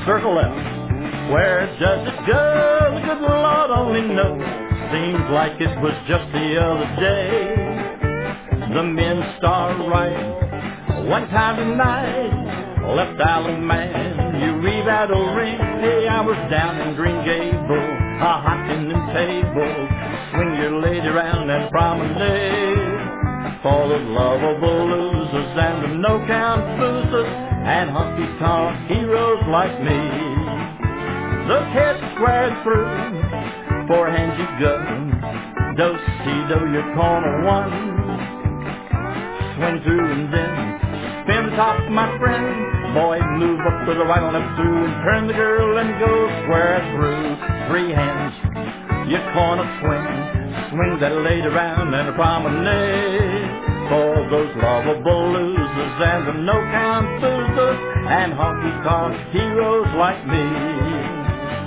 circle left. Where does it go? The good Lord only knows. Seems like it was just the other day. The men start riding one time tonight. Left Island man, you read a ring. Hey, I was down in Green Gable, a-hocking them tables. Swing your lady round and promenade. For the lovable losers and the no-count boozers and honky-tonk heroes like me. The head squared through, four hands you go. Do-si-do, your corner one. Swing through and then spin the top, my friend. Boy, move up to the right and left through and turn the girl and go square through. Three hands, your corner swing. Swing that lady round and a promenade. For those lovable losers and the no-count boozers and honky-tonk heroes like me.